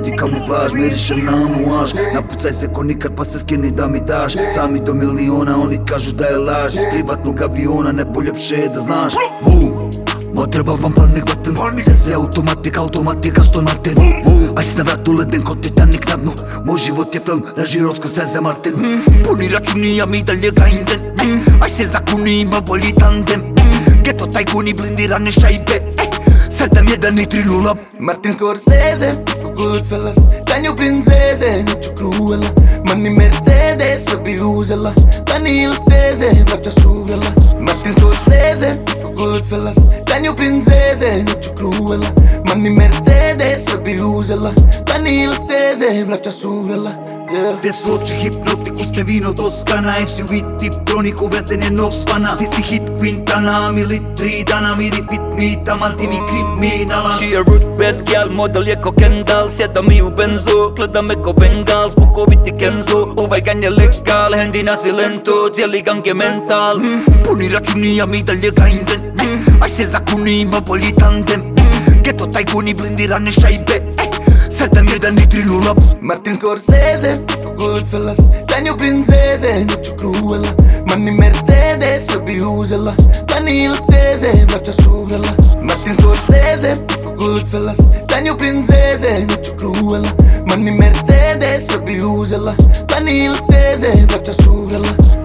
ljudi kamuflaž, mirišem na amuaž. Napucaj se ko nikad pa se skini da mi daš. Sami do miliona, oni kažu da je laž. Iz privatnog aviona, ne poljepše je da znaš. Boom, ma treba vam panik button. CZ automatika sto na ten. Aj si na vratu leden ko Titanic na dnu. Moj život je film, režirovsko Seze Martin. Puni računi, a mi dalje grinden. Aj se zakuni, ima bolji tandem. Geto tajkuni, blindirane šajbe. 7-1 i 3-0. Martin Scorsese, Goodfellas. Daniel Princese, noću Cruella. Mani Mercedes, sebi uzela. Daniel Ceze, vraća suvela. Martin Scorsese, Goodfellas. Daniel Princese, noću Cruella. Mani Mercedes, sebi uzela. Daniel Ceze, vraća suvela. Te su oči hipnotikus, ne vino Toskana. SUV tip tronik uvezen je nov svana. Ti si hit Quintana, mili 3 dana. Miri fit mi, taman ti mi kriminala. She a root bad gal, model je ko Kendall. Sjeda mi u benzu, gleda me ko Bengal. Zvukoviti Kenzo, ovaj gang je legal. Hendi na silento, cijeli gang je mental. Puni računi, a mi dalje grinden. Aj se zakuni, ima bolji tandem. Geto tajkuni, blindirane šajbe. 7-1 i 3-0. Martin Scorsese, Goodfellas. Daniel Princese, noću Cruella. Mani Mercedes, sebi uzela. Daniel Ceze, vraća suvela. Martin Scorsese, Goodfellas. Daniel Princese, noću Cruella. Mani Mercedes, sebi uzela. Daniel Ceze, vraća suvela.